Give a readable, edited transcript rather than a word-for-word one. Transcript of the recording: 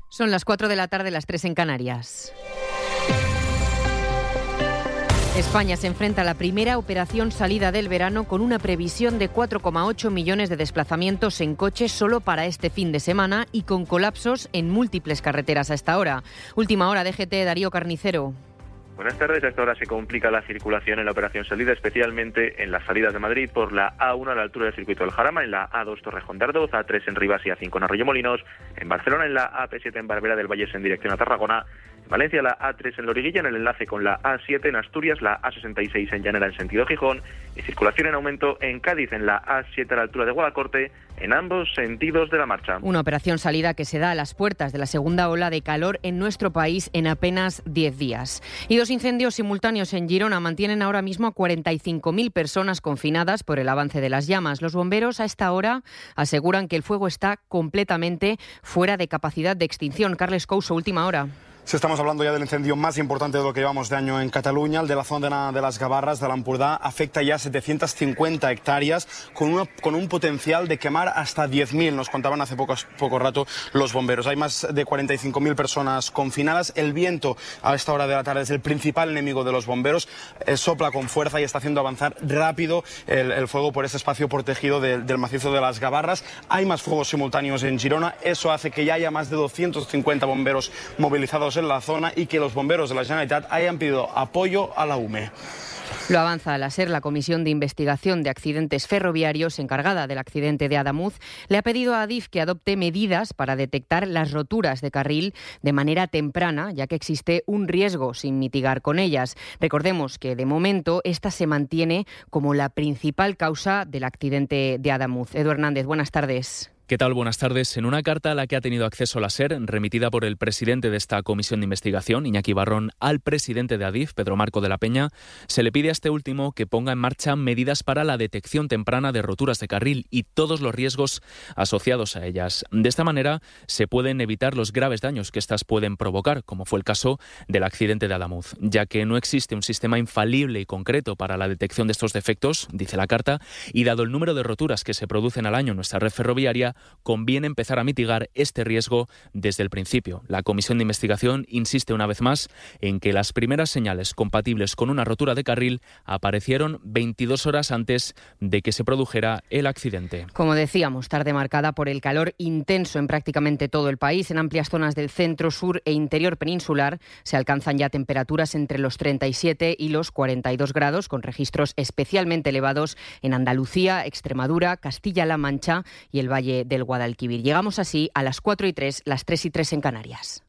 Son las 4 de la tarde, las 3 en Canarias. España se enfrenta a la primera operación salida del verano con una previsión de 4,8 millones de desplazamientos en coche solo para este fin de semana y con colapsos en múltiples carreteras a esta hora. Última hora, DGT, Darío Carnicero. Buenas tardes. A esta hora se complica la circulación en la operación salida, especialmente en las salidas de Madrid por la A1 a la altura del circuito del Jarama, en la A2 Torrejón de Ardoz, A3 en Rivas y A5 en Arroyomolinos, en Barcelona en la AP7 en Barberá del Vallés en dirección a Tarragona, en Valencia la A3 en Loriguilla, en el enlace con la A7 en Asturias, la A66 en Llanera en sentido Gijón y circulación en aumento en Cádiz en la A7 a la altura de Guadacorte, en ambos sentidos de la marcha. Una operación salida que se da a las puertas de la segunda ola de calor en nuestro país en apenas 10 días. Y dos incendios simultáneos en Girona mantienen ahora mismo a 45.000 personas confinadas por el avance de las llamas. Los bomberos a esta hora aseguran que el fuego está completamente fuera de capacidad de extinción. Carles Couso, última hora. Sí, estamos hablando ya del incendio más importante de lo que llevamos de año en Cataluña, el de la zona de las Gavarras, de l'Empordà. Afecta ya 750 hectáreas con un potencial de quemar hasta 10.000, nos contaban hace poco rato los bomberos. Hay más de 45.000 personas confinadas. El viento a esta hora de la tarde es el principal enemigo de los bomberos. Sopla con fuerza y está haciendo avanzar rápido el fuego por ese espacio protegido del macizo de las Gavarras. Hay más fuegos simultáneos en Girona. Eso hace que ya haya más de 250 bomberos movilizados en la zona y que los bomberos de la Generalitat hayan pedido apoyo a la UME. Lo avanza la SER, la Comisión de Investigación de Accidentes Ferroviarios, encargada del accidente de Adamuz, le ha pedido a Adif que adopte medidas para detectar las roturas de carril de manera temprana, ya que existe un riesgo sin mitigar con ellas. Recordemos que, de momento, esta se mantiene como la principal causa del accidente de Adamuz. Edu Hernández, buenas tardes. ¿Qué tal? Buenas tardes. En una carta a la que ha tenido acceso la SER, remitida por el presidente de esta comisión de investigación, Iñaki Barrón, al presidente de Adif, Pedro Marco de la Peña, se le pide a este último que ponga en marcha medidas para la detección temprana de roturas de carril y todos los riesgos asociados a ellas. De esta manera se pueden evitar los graves daños que éstas pueden provocar, como fue el caso del accidente de Adamuz, ya que no existe un sistema infalible y concreto para la detección de estos defectos, dice la carta, y dado el número de roturas que se producen al año en nuestra red ferroviaria, conviene empezar a mitigar este riesgo desde el principio. La comisión de investigación insiste una vez más en que las primeras señales compatibles con una rotura de carril aparecieron 22 horas antes de que se produjera el accidente. Como decíamos, tarde marcada por el calor intenso en prácticamente todo el país. En amplias zonas del centro, sur e interior peninsular se alcanzan ya temperaturas entre los 37 y los 42 grados, con registros especialmente elevados en Andalucía, Extremadura, Castilla-La Mancha y el Valle del Guadalquivir. Llegamos así a las 4:03, las 3:03 en Canarias.